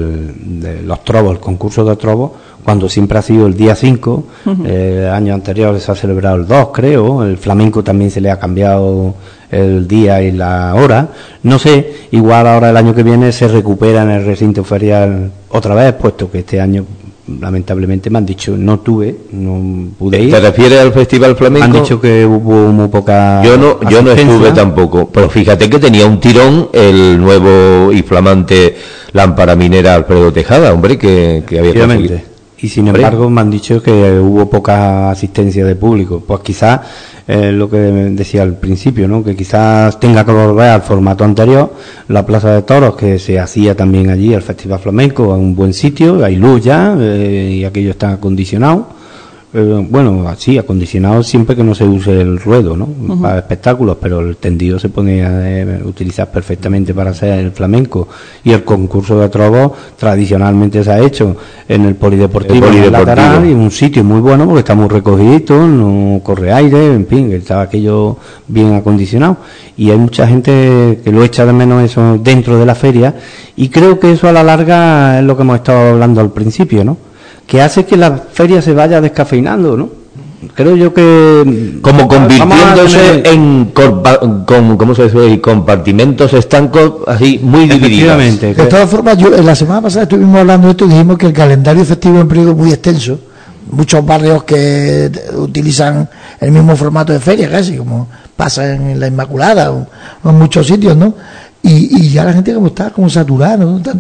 de los trobos, el concurso de trobos, cuando siempre ha sido el día 5, años anteriores se ha celebrado el 2, creo, el flamenco también se le ha cambiado el día y la hora, no sé, igual ahora el año que viene se recupera en el recinto ferial otra vez, puesto que este año lamentablemente me han dicho, no pude ir. ¿Te refieres al Festival Flamenco? Han dicho que hubo muy poca Yo no estuve tampoco, pero fíjate que tenía un tirón el nuevo y flamante lámpara minera Alfredo Tejada, hombre, que había conseguido. Y sin embargo me han dicho que hubo poca asistencia de público. Pues quizás, lo que decía al principio, ¿no?, que quizás tenga que volver al formato anterior, la Plaza de Toros, que se hacía también allí, el Festival Flamenco, en un buen sitio, hay luz ya, y aquello está acondicionado. Bueno, así, acondicionado siempre que no se use el ruedo, ¿no?, para espectáculos, pero el tendido se pone a utilizar perfectamente para hacer el flamenco. Y el concurso de trobos tradicionalmente se ha hecho en el polideportivo. Lateral, y un sitio muy bueno porque está muy recogidito, no corre aire, en fin, que estaba aquello bien acondicionado. Y hay mucha gente que lo echa de menos eso dentro de la feria, y creo que eso a la larga es lo que hemos estado hablando al principio, ¿no?, que hace que la feria se vaya descafeinando, ¿no? Creo yo que... Como convirtiéndose en ¿cómo se dice? Compartimentos estancos así muy divididos. De todas formas, la semana pasada estuvimos hablando de esto y dijimos que el calendario festivo en Priego es muy extenso. Muchos barrios que utilizan el mismo formato de feria, casi, como pasa en la Inmaculada o en muchos sitios, ¿no? Y ya la gente como está como saturada, ¿no?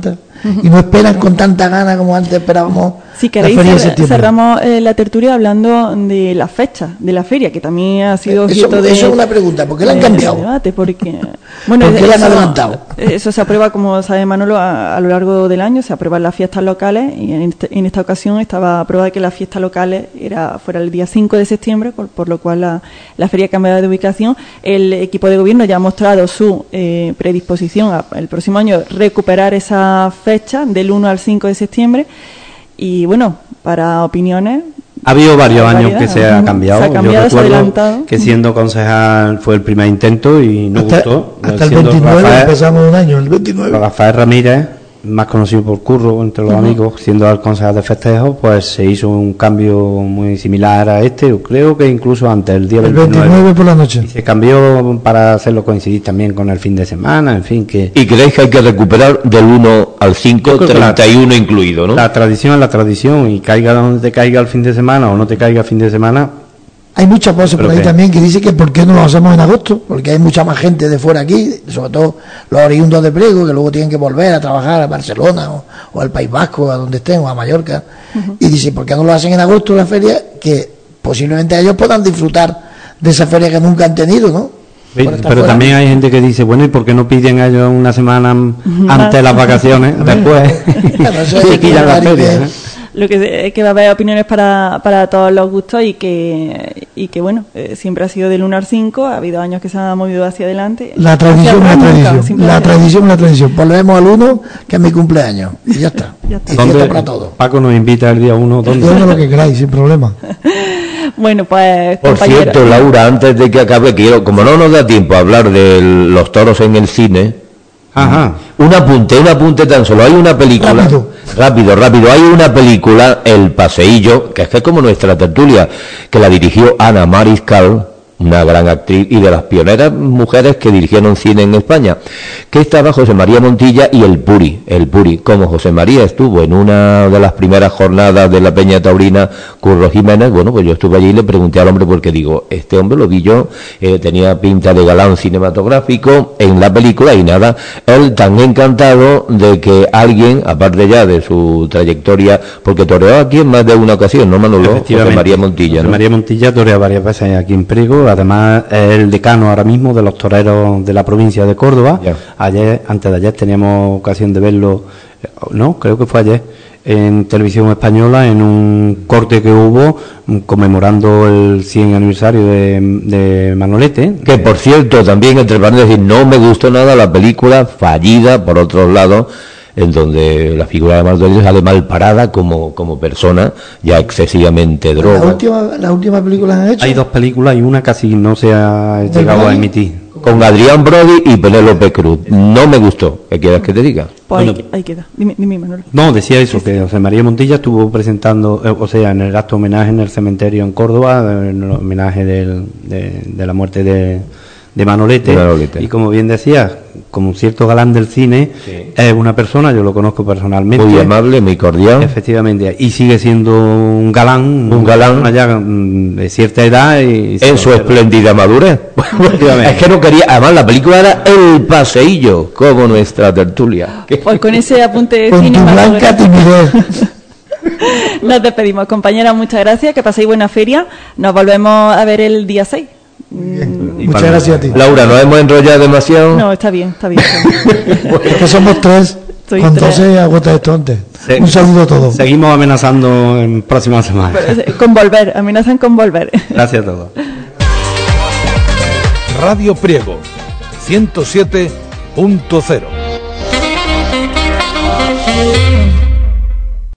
y no esperan con tanta gana como antes esperábamos. Si queréis, cerramos la tertulia hablando de la fecha de la feria, que también ha sido objeto eso es una pregunta, ¿por qué la han cambiado? Debate, porque, bueno, ¿por qué la han adelantado? Eso se aprueba, como sabe Manolo, a lo largo del año, se aprueban las fiestas locales, y en esta ocasión estaba aprobada que las fiestas locales fuera el día 5 de septiembre, por lo cual la feria cambiaba de ubicación. El equipo de gobierno ya ha mostrado su predisposición el próximo año recuperar esa fecha del 1 al 5 de septiembre. Y bueno, para opiniones... Ha habido varios años que se ha cambiado. Yo recuerdo que siendo concejal fue el primer intento y no gustó. Hasta el 29 empezamos un año, el 29. Rafael Ramírez, más conocido por Curro entre los amigos, siendo el concejal de festejos, pues se hizo un cambio muy similar a este, creo que incluso antes, el día 29 por la noche. Y se cambió para hacerlo coincidir también con el fin de semana, en fin, que... ¿Y creéis que hay que recuperar del 1 al 5, 31 incluido, no? La tradición es la tradición, y caiga donde te caiga el fin de semana o no te caiga el fin de semana... Hay muchas voces por ahí también que dicen que por qué no lo hacemos en agosto, porque hay mucha más gente de fuera aquí, sobre todo los oriundos de Priego, que luego tienen que volver a trabajar a Barcelona o al País Vasco, a donde estén, o a Mallorca, y dicen, ¿por qué no lo hacen en agosto la feria? Que posiblemente ellos puedan disfrutar de esa feria que nunca han tenido, ¿no? Pero también hay gente que dice, bueno, ¿y por qué no piden a ellos una semana antes de las vacaciones? Después se quitan la feria, Lo que es que va a haber opiniones para todos los gustos y que bueno, siempre ha sido del 1 al 5, ha habido años que se han movido hacia adelante. La tradición. Volvemos al 1, que es mi cumpleaños, y ya está. Y ¿Dónde para todo. Paco nos invita el día 1? ¿Dónde? Lo que queráis, sin problema. Bueno, pues... Por cierto, Laura, antes de que acabe, quiero, como no nos da tiempo a hablar de los toros en el cine... Ajá. Un apunte tan solo. Hay una película... Rápido. Hay una película, El Paseillo, que es como nuestra tertulia, que la dirigió Ana Mariscal, una gran actriz y de las pioneras mujeres que dirigieron cine en España, que estaba José María Montilla y el Puri. Como José María estuvo en una de las primeras jornadas de la Peña Taurina, Curro Jiménez, bueno, pues yo estuve allí y le pregunté al hombre, porque digo, este hombre lo vi yo, tenía pinta de galán cinematográfico en la película, y nada, él tan encantado de que alguien, aparte ya de su trayectoria, porque toreó aquí en más de una ocasión, ¿no, Manolo? José María Montilla, José María Montilla toreó varias veces aquí en Priego. Además es el decano ahora mismo de los toreros de la provincia de Córdoba. Antes de ayer teníamos ocasión de verlo, no, creo que fue ayer, en Televisión Española, en un corte que hubo conmemorando el 100 aniversario de Manolete. Que por cierto, también entre paréntesis, no me gustó nada la película, fallida por otros lados, en donde la figura de Manolete sale mal parada como persona, ya excesivamente droga. ¿La última película han hecho? Hay dos películas y una casi no se ha llegado a emitir. Con Adrián Brody y Penélope Cruz. No me gustó. ¿Qué quieres que te diga? Pues bueno, ahí queda. Dime, Manuel. No, decía eso, que José María Montilla estuvo presentando, en el acto homenaje en el cementerio en Córdoba, en el homenaje de la muerte de Manolete. Y como bien decías, como un cierto galán del cine, es una persona, yo lo conozco personalmente, muy amable, muy cordial, efectivamente, y sigue siendo un galán allá de cierta edad y en su espléndida madurez. Es que no quería, además la película era El Paseillo, como nuestra tertulia. Pues con ese apunte de con cine tu blanca timidez. Nos despedimos, compañeras, muchas gracias, que paséis buena feria, nos volvemos a ver el día 6. Muchas gracias a ti. Laura, ¿nos hemos enrollado demasiado? No, está bien. Es que somos tres. Con 12 agota esto antes. Un saludo a todos. Seguimos amenazando en próximas semanas. Con volver, amenazan con volver. Gracias a todos. Radio Priego 107.0